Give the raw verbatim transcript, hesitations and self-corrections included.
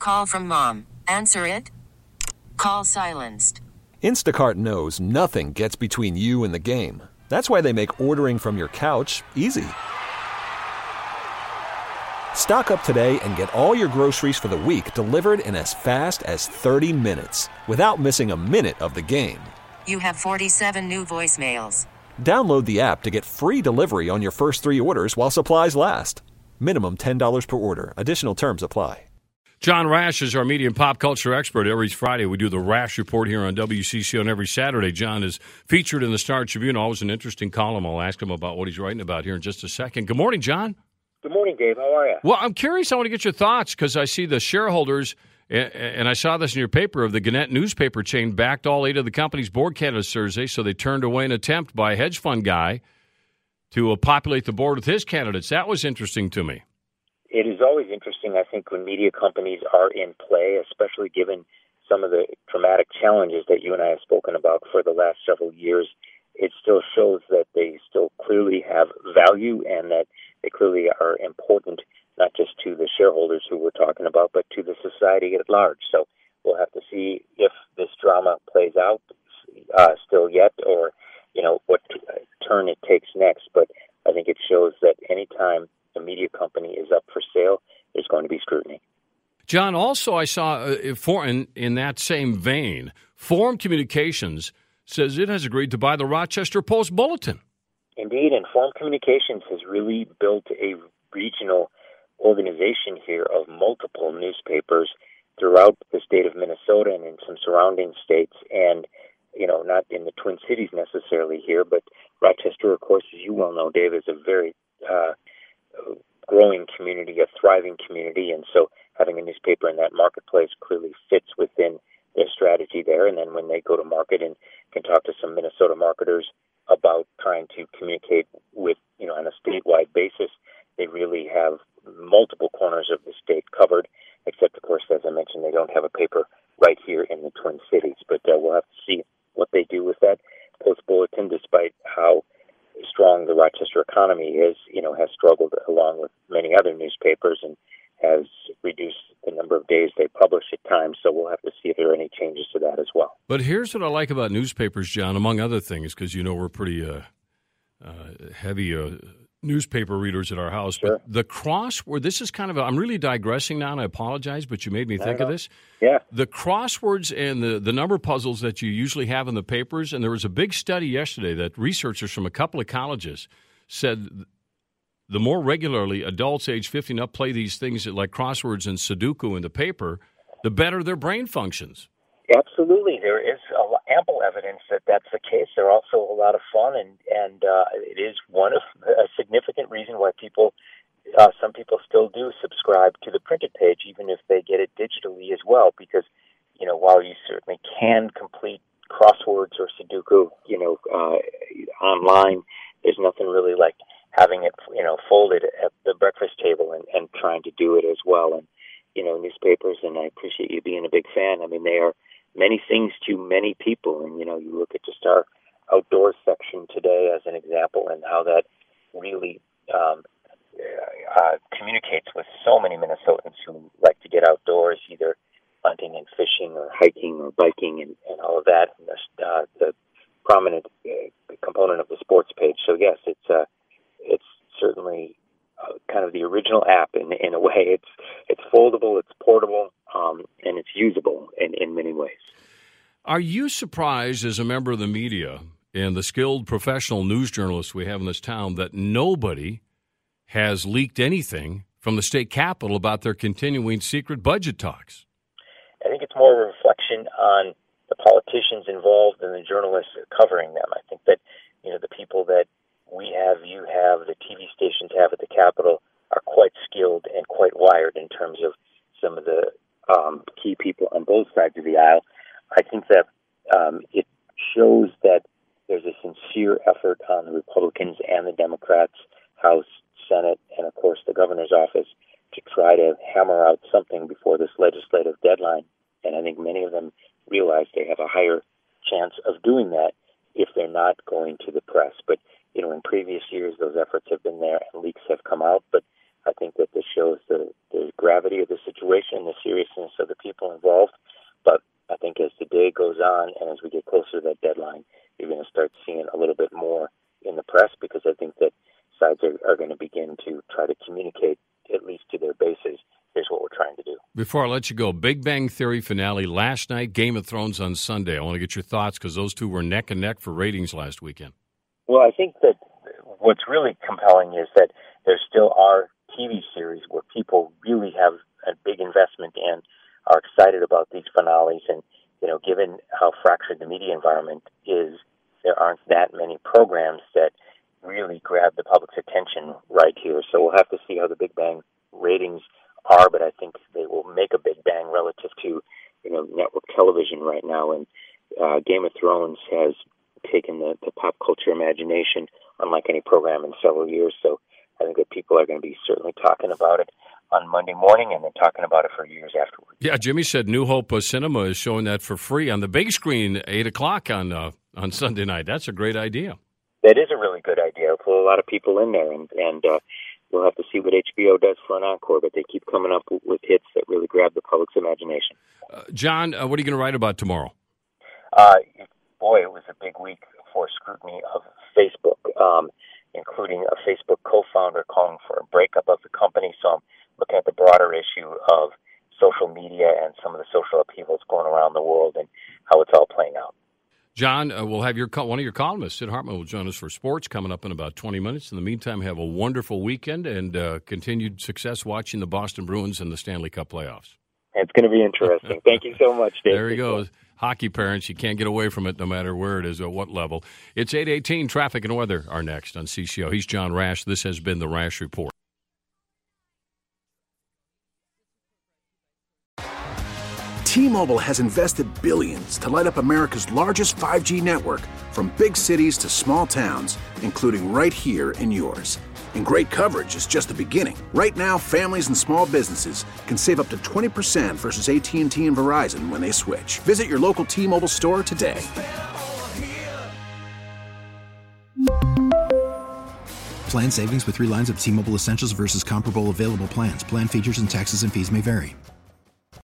Call from mom. Answer it. Call silenced. Instacart knows nothing gets between you and the game. That's why they make ordering from your couch easy. Stock up today and get all your groceries for the week delivered in as fast as thirty minutes without missing a minute of the game. You have forty-seven new voicemails. Download the app to get free delivery on your first three orders while supplies last. Minimum ten dollars per order. Additional terms apply. John Rash is our media and pop culture expert. Every Friday we do the Rash Report here on W C C O, and every Saturday John is featured in the Star Tribune. Always an interesting column. I'll ask him about what he's writing about here in just a second. Good morning, John. Good morning, Dave. How are you? Well, I'm curious. I want to get your thoughts because I see the shareholders, and I saw this in your paper, of the Gannett newspaper chain backed all eight of the company's board candidates Thursday, so they turned away an attempt by a hedge fund guy to uh, populate the board with his candidates. That was interesting to me. It is always interesting, I think, when media companies are in play, especially given some of the dramatic challenges that you and I have spoken about for the last several years. It still shows that they still clearly have value and that they clearly are important, not just to the shareholders who we're talking about, but to the society at large. So we'll have to see if this drama plays out uh, still yet, or, you know, what turn it takes next. But I think it shows that anytime a media company is up for sale, there's going to be scrutiny. John, also I saw uh, for, in, in that same vein, Forum Communications says it has agreed to buy the Rochester Post-Bulletin. Indeed, and Forum Communications has really built a regional organization here of multiple newspapers throughout the state of Minnesota and in some surrounding states, and, you know, not in the Twin Cities necessarily here, but Rochester, of course, as you well know, Dave, is a very uh, growing community, a thriving community, and so having a newspaper in that marketplace clearly fits within their strategy there. And then when they go to market and can talk to some Minnesota marketers about trying to communicate with, you know, on a statewide basis, they really have multiple corners of the state covered, except, of course, as I mentioned, they don't have a paper right here in the Twin Cities. But uh, we'll have to see what they do with that Post-Bulletin, despite how strong the Rochester economy is, you know, has struggled along with many other newspapers and has reduced the number of days they publish at times. So we'll have to see if there are any changes to that as well. But here's what I like about newspapers, John, among other things, because, you know, we're pretty uh, uh, heavy uh, newspaper readers at our house. Sure. But the crossword, this is kind of, a, I'm really digressing now, and I apologize, but you made me think of this. Yeah. The crosswords and the, the number puzzles that you usually have in the papers, and there was a big study yesterday that researchers from a couple of colleges said the more regularly adults age fifty and up play these things like crosswords and Sudoku in the paper, the better their brain functions. Absolutely. There is a, ample evidence that that's the case. They're also a lot of fun, and, and uh, it is one of a significant reason why people, uh, some people still do subscribe to the printed page, even if they get it digitally as well, because, you know, while you certainly can complete crosswords or Sudoku, you know, uh, online, there's nothing really like having it, you know, folded at the breakfast table and, and trying to do it as well. And, you know, newspapers, and I appreciate you being a big fan. I mean, they are many things to many people. And, you know, you look at just our outdoors section today as an example and how that really um, uh, communicates with so many Minnesotans who like to get outdoors, either hunting and fishing or hiking or biking and, and all of that. And the, uh, the prominent uh, component of the sports page. So, yes, it's uh, it's certainly uh, kind of the original app in in a way. It's it's foldable, it's portable, um, and it's usable in, in many ways. Are you surprised as a member of the media and the skilled professional news journalists we have in this town that nobody has leaked anything from the state capitol about their continuing secret budget talks? I think it's more a reflection on the politicians involved and the journalists covering them. I think that, you know, the people that we have, you have, the T V stations have at the Capitol are quite skilled and quite wired in terms of some of the um, key people on both sides of the aisle. I think that um, it shows that there's a sincere effort on the Republicans and the Democrats, House, Senate, and of course the governor's office to try to hammer out something before this legislative deadline. And I think many of them realize they have a higher chance of doing that if they're not going to the press. But, you know, in previous years, those efforts have been there and leaks have come out. But I think that this shows the, the gravity of the situation, the seriousness of of the people involved. But I think as the day goes on and as we get closer to that deadline, you're going to start seeing a little bit more in the press, because I think that sides are, are going to begin to try to communicate, at least to their bases, here's what we're trying to do. Before I let you go, Big Bang Theory finale last night, Game of Thrones on Sunday. I want to get your thoughts, because those two were neck and neck for ratings last weekend. Well, I think that what's really compelling is that there still are T V series where people really have a big investment and are excited about these finales. And, you know, given how fractured the media environment is, there aren't that many programs that really grab the public's attention right here. So we'll have to see how the Big Bang ratings are, but I think they will make a big bang relative to, you know, network television right now. And uh, Game of Thrones has taken the, the pop culture imagination unlike any program in several years. So I think that people are going to be certainly talking about it on Monday morning, and then talking about it for years afterwards. Yeah, Jimmy said New Hope uh, Cinema is showing that for free on the big screen, eight o'clock on uh, on Sunday night. That's a great idea. That is a really good idea. It'll pull a lot of people in there, and, and uh, we'll have to see what H B O does for an encore, but they keep coming up with hits that really grab the public's imagination. Uh, John, uh, what are you going to write about tomorrow? Uh, boy, it was a big week for scrutiny of Facebook, um, including a Facebook co-founder calling for a breakup of the company. So I'm looking at the broader issue of social media and some of the social upheavals going around the world and how it's all playing out. John, uh, we'll have your one of your columnists, Sid Hartman, will join us for sports coming up in about twenty minutes. In the meantime, have a wonderful weekend and uh, continued success watching the Boston Bruins in the Stanley Cup playoffs. It's going to be interesting. Thank you so much, Dave. There he goes. Hockey parents, you can't get away from it no matter where it is or what level. It's eight eighteen. Traffic and weather are next on C C O. He's John Rash. This has been the Rash Report. T-Mobile has invested billions to light up America's largest five G network, from big cities to small towns, including right here in yours. And great coverage is just the beginning. Right now, families and small businesses can save up to twenty percent versus A T and T and Verizon when they switch. Visit your local T-Mobile store today. Plan savings with three lines of T-Mobile Essentials versus comparable available plans. Plan features and taxes and fees may vary.